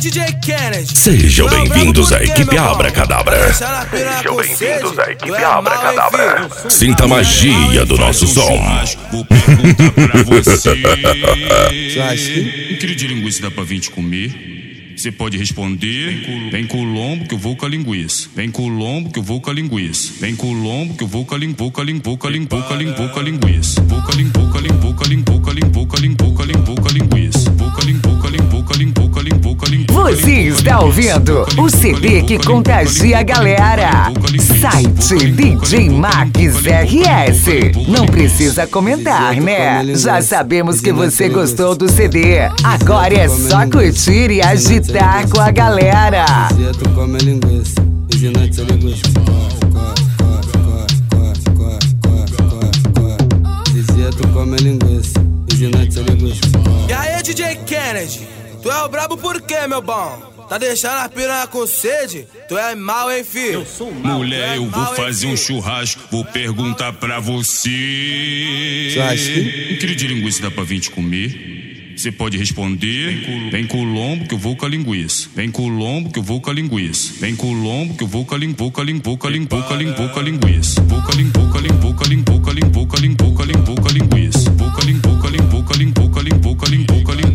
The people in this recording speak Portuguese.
DJ Kennedy. Sejam bem-vindos à equipe Abracadabra. Sejam bem-vindos à equipe Abracadabra. Sinta a magia do nosso som. Vou perguntar pra você. Um quilo de linguiça dá pra 20 comer? Você pode responder: vem com o lombo que eu vou com a linguiça. Vem com o lombo que eu vou com a linguiça. Vem com o lombo que eu vou com a linguiça. Vou com a linguiça. Vou com a linguiça. Vou com a linguiça. Vou com a linguiça. Vou com a linguiça. Vou com a linguiça. Vou com a linguiça. Vou com a linguiça. Vou com a linguiça. Vou com a linguiça. Você está ouvindo o CD que contagia a galera. Site DJ Max RS. Não precisa comentar, né? Já sabemos que você gostou do CD. Agora é só curtir e agitar com a galera. E aí, DJ Kennedy? Tu é o brabo por quê, meu bom? Tá deixando a piranha com sede? Tu é mal, hein, filho? Mulher, eu vou fazer um churrasco. Vou perguntar pra você. Um quilo de linguiça dá pra 20 comer? Você pode responder: vem com o lombo que eu vou com a linguiça. Vem com o lombo que eu vou com a linguiça. Vem com o lombo que eu vou com a linguiça. Vou com a linguiça. Vou com a linguiça. Vou com a linguiça. Vou com a linguiça. Vou com a linguiça. Vou com a linguiça. Vou com a linguiça. Vou com a linguiça. Vou com a linguiça. Vou com a linguiça. Vou com a linguiça. Vou com a linguiça. Vou com a linguiça. Vou com a linguiça. Vou com a linguiça. Vou com a linguiça.